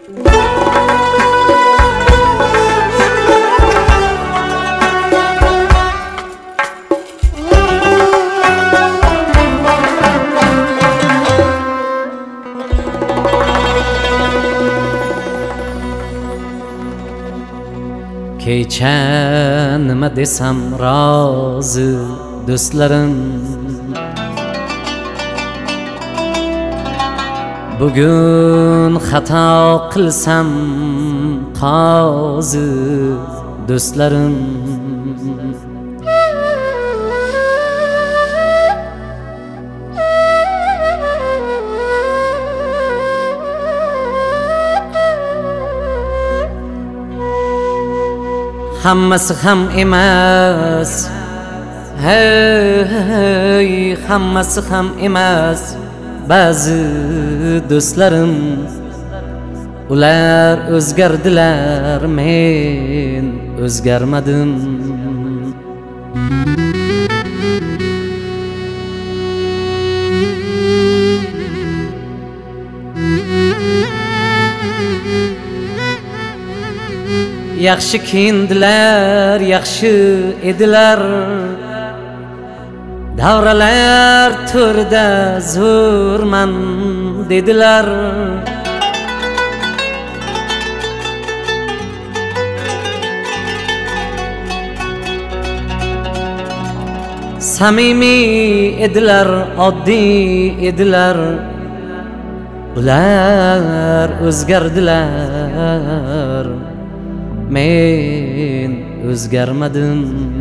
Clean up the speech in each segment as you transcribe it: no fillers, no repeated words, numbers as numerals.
Kecha nima desam rozi do'stlarim, bugun xato qilsam qozi do'stlarim. Hammasi ham emas, hey, hammasi ham emas. Ba'zi do'stlarim ular o'zgardilar, men o'zgarmadim. Yaxshi kiyindilar, yaxshi edilar, davralar to'rida zo'rman dedilar. Samimiy edilar, oddiy edilar, ular o'zgardilar, men o'zgarmadim.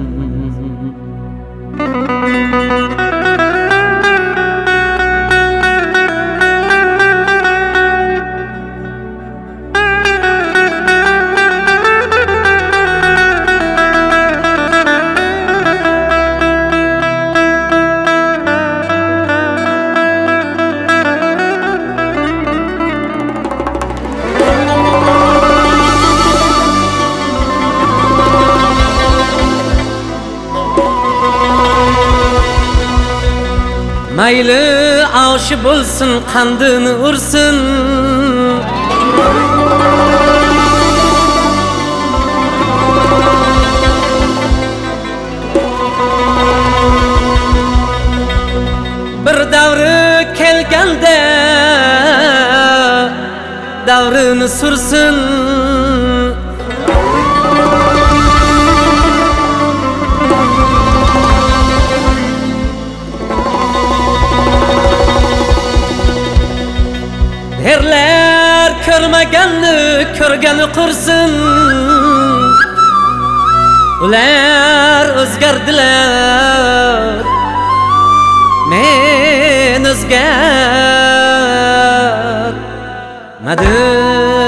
Mayli oshi bo'lsin, qandini ursin, bir davri kelganda davrini sursin. Erlar ko'rmaganni ko'rgani qursin, ular o'zgardilar, men o'zgarmadim.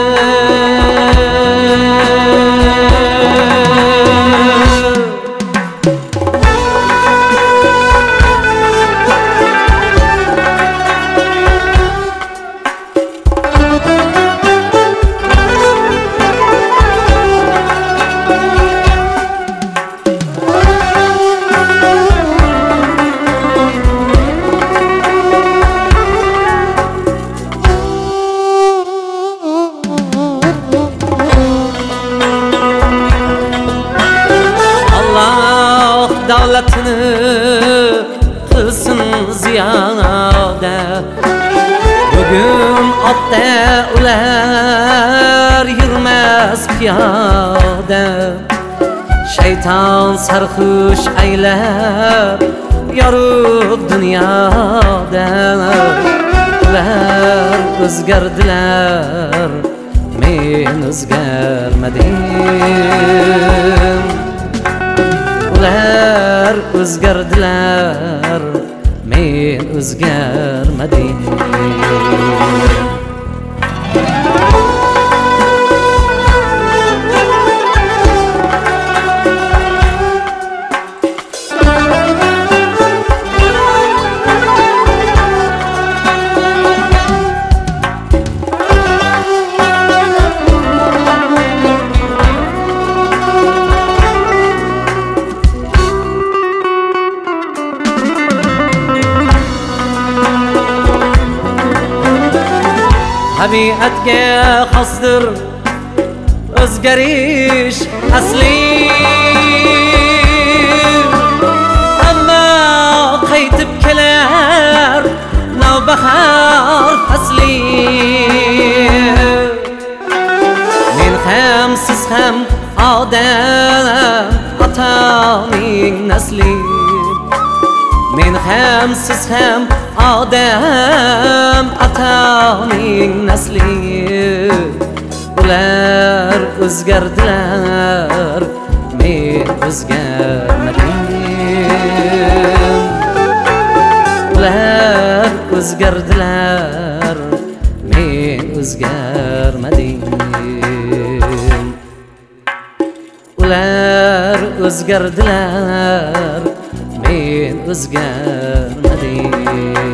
Davlatini qilsin ziyoda, bugun otda ular yurmas piyoda. Shayton sarxush aylab yorug' dunyoda, ular o'zgardilar, men o'zgarmadim. Ular o'zgardilar, men o'zgarmadim. tabiatga xosdir o'zgarish asli, ammo qaytib kelar navbahor fasli. Men ham siz ham odam otaning nasli, men ham siz ham odam otaning nasli. Ular o'zgardilar, men o'zgarmadim. Ular o'zgardilar, men o'zgarmadim. Ular o'zgardilar, men o'zgarmadim.